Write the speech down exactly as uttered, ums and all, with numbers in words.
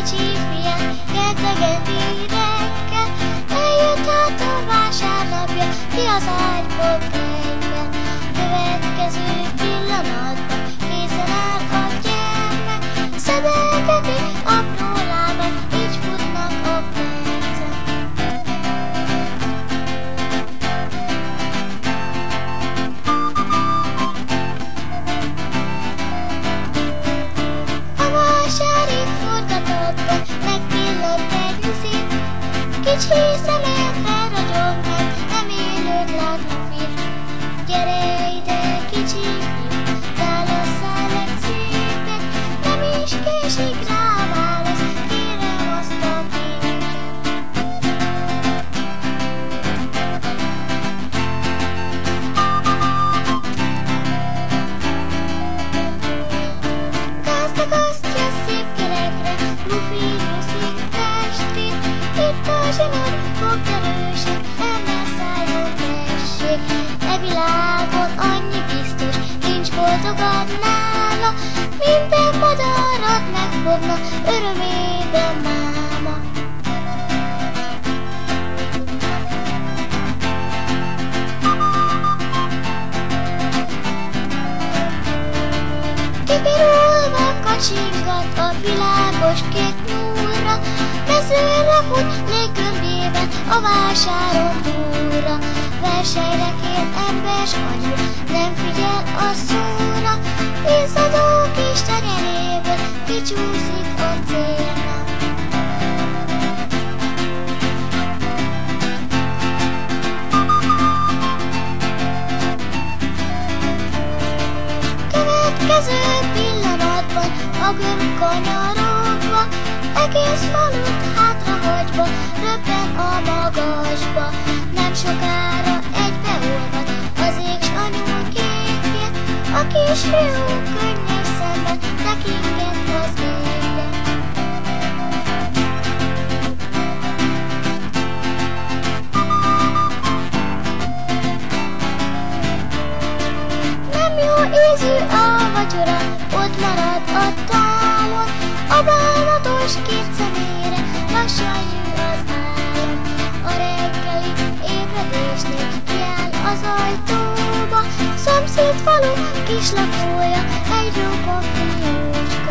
kicsi fiát, kertegeti reggel. Eljött hát a vásárnapja, ki az ágyból reggel. Következő pillanatban készen áll a gyermek, szedelgeti apró lábát, így futnak a percek. A vásári forgatagban megpillant egy lufi, kicsi szemek felragyog meg, nem élőt látnak fit. Gyere ide, kicsi fiú, válasszál egy szépet, nem is késik rá válasz, kérem azt a képet. Gazdag-gaztja szép gyerekre, lufi nyuszik testét, itt a zsinór, fogd erősen, emel szálljon tessék. E világon annyi biztos, nincs boldogabb nála, minden madarat megfogna, örömében máma. Kipirulva kacsingat a világos kék nyúlra, mezőre fut léggömbjében a vásáron túlra. Versenyre kér embers anyu, nem figyel a szóra, izzadó kis tenyeréből kicsúszik a célra. Következő pillanatban a gömb kanyarogva, egész falut hátrahagyva, röppen a magasba. Nem sokára egybeolvad az ég s anyu képje, a kisfiú könnyes szemben tekintett az égre. Nem jó ízű a vacsora, ott marad a tálon, a bánatos két szemére lassan jön az álom. A reggeli ébredésnél kiáll az ajtóba, szomszéd falu kislakója, egy rokon fiúcska.